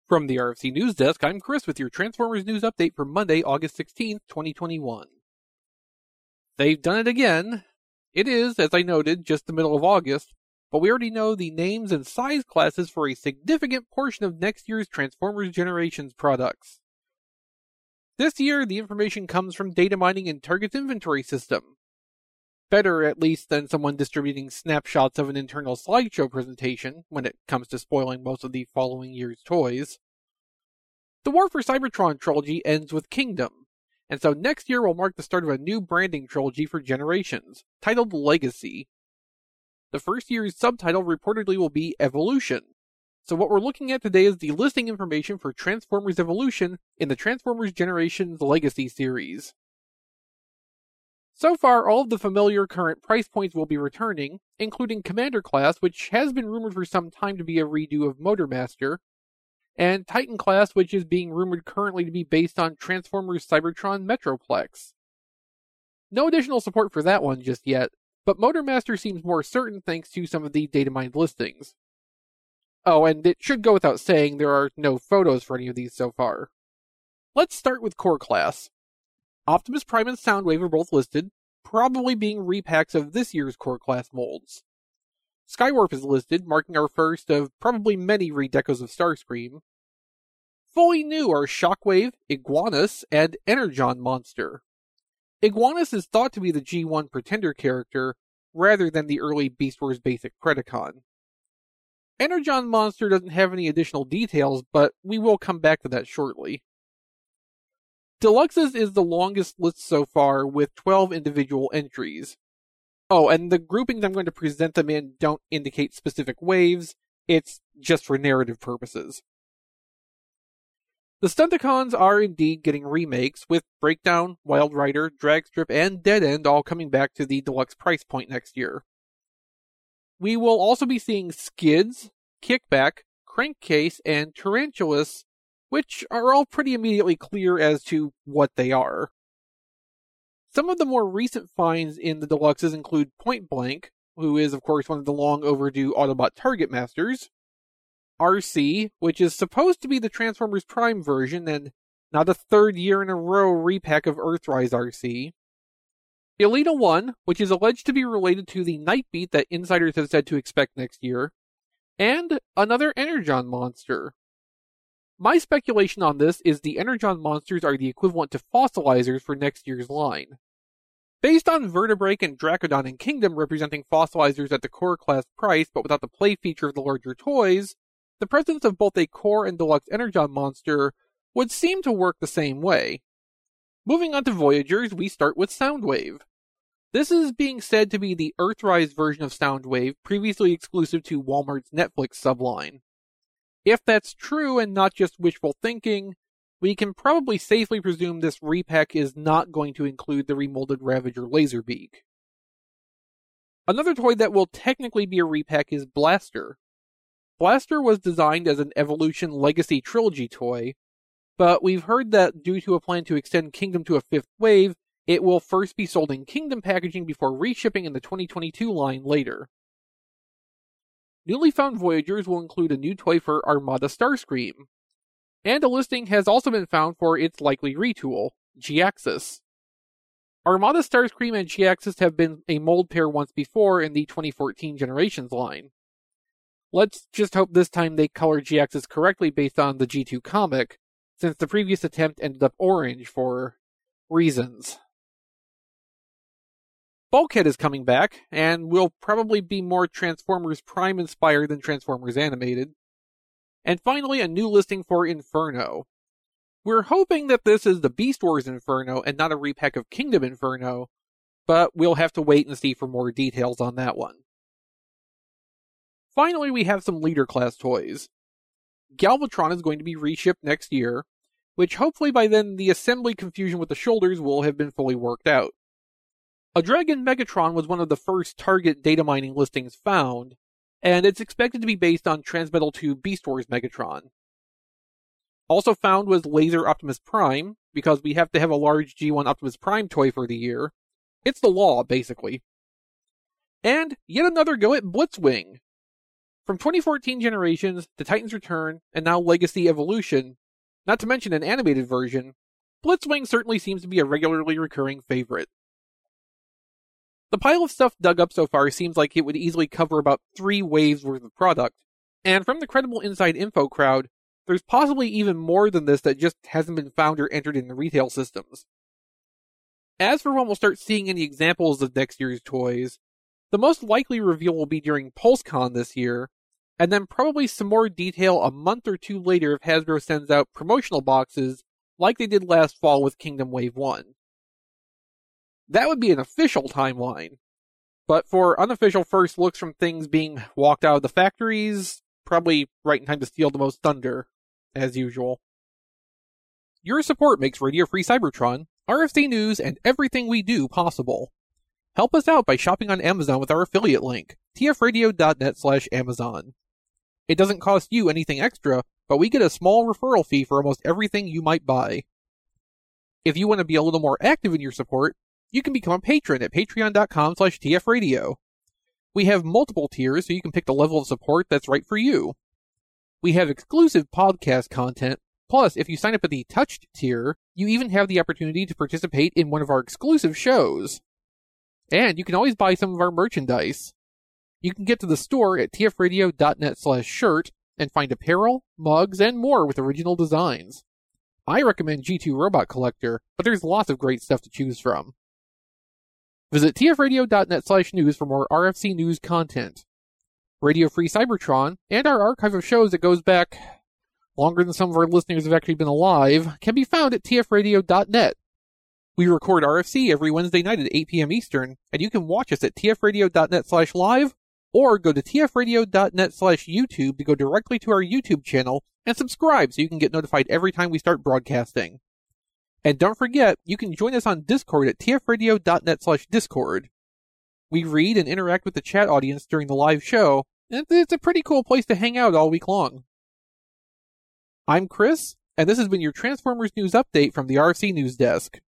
From the RFC News Desk, I'm Chris with your Transformers News Update for Monday, August 16th, 2021. They've done it again. It is, as I noted, just the middle of August, but we already know the names and size classes for a significant portion of next year's Transformers Generations products. This year, the information comes from data mining in Target's inventory system. Better, at least, than someone distributing snapshots of an internal slideshow presentation when it comes to spoiling most of the following year's toys. The War for Cybertron trilogy ends with Kingdom, and so next year will mark the start of a new branding trilogy for Generations, titled Legacy. The first year's subtitle reportedly will be Evolution, so what we're looking at today is the listing information for Transformers Evolution in the Transformers Generations Legacy series. So far, all of the familiar current price points will be returning, including Commander Class, which has been rumored for some time to be a redo of Motormaster, and Titan Class, which is being rumored currently to be based on Transformers Cybertron Metroplex. No additional support for that one just yet, but Motormaster seems more certain thanks to some of the data mined listings. Oh, and it should go without saying there are no photos for any of these so far. Let's start with Core Class. Optimus Prime and Soundwave are both listed, probably being repacks of this year's Core Class molds. Skywarp is listed, marking our first of probably many redecos of Starscream. Fully new are Shockwave, Iguanus, and Energon Monster. Iguanus is thought to be the G1 Pretender character, rather than the early Beast Wars basic Predacon. Energon Monster doesn't have any additional details, but we will come back to that shortly. Deluxe's is the longest list so far, with 12 individual entries. Oh, and the groupings I'm going to present them in don't indicate specific waves, it's just for narrative purposes. The Stunticons are indeed getting remakes, with Breakdown, Wild Rider, Dragstrip, and Dead End all coming back to the deluxe price point next year. We will also be seeing Skids, Kickback, Crankcase, and Tarantulas, which are all pretty immediately clear as to what they are. Some of the more recent finds in the deluxes include Point Blank, who is of course one of the long overdue Autobot Target Masters, RC, which is supposed to be the Transformers Prime version and not a third year in a row repack of Earthrise RC, Elita 1, which is alleged to be related to the Nightbeat that insiders have said to expect next year, and another Energon Monster. My speculation on this is the Energon Monsters are the equivalent to fossilizers for next year's line. Based on Vertebrake and Dracodon and Kingdom representing fossilizers at the core class price but without the play feature of the larger toys, the presence of both a core and deluxe Energon Monster would seem to work the same way. Moving on to Voyagers, we start with Soundwave. This is being said to be the Earthrise version of Soundwave, previously exclusive to Walmart's Netflix subline. If that's true and not just wishful thinking, we can probably safely presume this repack is not going to include the remolded Ravager Laserbeak. Another toy that will technically be a repack is Blaster. Blaster was designed as an Evolution Legacy Trilogy toy, but we've heard that due to a plan to extend Kingdom to a fifth wave, it will first be sold in Kingdom packaging before reshipping in the 2022 line later. Newly found Voyagers will include a new toy for Armada Starscream, and a listing has also been found for its likely retool, G-Axis. Armada Starscream and G-Axis have been a mold pair once before in the 2014 Generations line. Let's just hope this time they color G-Axis correctly based on the G2 comic, since the previous attempt ended up orange for reasons. Bulkhead is coming back, and will probably be more Transformers Prime inspired than Transformers Animated. And finally, a new listing for Inferno. We're hoping that this is the Beast Wars Inferno and not a repack of Kingdom Inferno, but we'll have to wait and see for more details on that one. Finally, we have some Leader Class toys. Galvatron is going to be reshipped next year, which hopefully by then the assembly confusion with the shoulders will have been fully worked out. A Dragon Megatron was one of the first Target data mining listings found, and it's expected to be based on Transmetal 2 Beast Wars Megatron. Also found was Laser Optimus Prime, because we have to have a large G1 Optimus Prime toy for the year. It's the law, basically. And yet another go at Blitzwing. From 2014 Generations to Titans Return, and now Legacy Evolution, not to mention an animated version, Blitzwing certainly seems to be a regularly recurring favorite. The pile of stuff dug up so far seems like it would easily cover about 3 waves worth of product, and from the credible inside info crowd, there's possibly even more than this that just hasn't been found or entered in the retail systems. As for when we'll start seeing any examples of next year's toys, the most likely reveal will be during PulseCon this year, and then probably some more detail a month or 2 later if Hasbro sends out promotional boxes like they did last fall with Kingdom Wave 1. That would be an official timeline. But for unofficial first looks from things being walked out of the factories, probably right in time to steal the most thunder, as usual. Your support makes Radio Free Cybertron, RFC News, and everything we do possible. Help us out by shopping on Amazon with our affiliate link, tfradio.net/Amazon. It doesn't cost you anything extra, but we get a small referral fee for almost everything you might buy. If you want to be a little more active in your support, you can become a patron at patreon.com/tfradio. We have multiple tiers so you can pick the level of support that's right for you. We have exclusive podcast content, plus if you sign up at the Touched tier, you even have the opportunity to participate in one of our exclusive shows. And you can always buy some of our merchandise. You can get to the store at tfradio.net/shirt and find apparel, mugs, and more with original designs. I recommend G2 Robot Collector, but there's lots of great stuff to choose from. Visit tfradio.net/news for more RFC news content. Radio Free Cybertron, and our archive of shows that goes back longer than some of our listeners have actually been alive, can be found at tfradio.net. We record RFC every Wednesday night at 8 p.m. Eastern, and you can watch us at tfradio.net/live, or go to tfradio.net/YouTube to go directly to our YouTube channel and subscribe so you can get notified every time we start broadcasting. And don't forget, you can join us on Discord at tfradio.net/Discord. We read and interact with the chat audience during the live show, and it's a pretty cool place to hang out all week long. I'm Chris, and this has been your Transformers News Update from the RFC News Desk.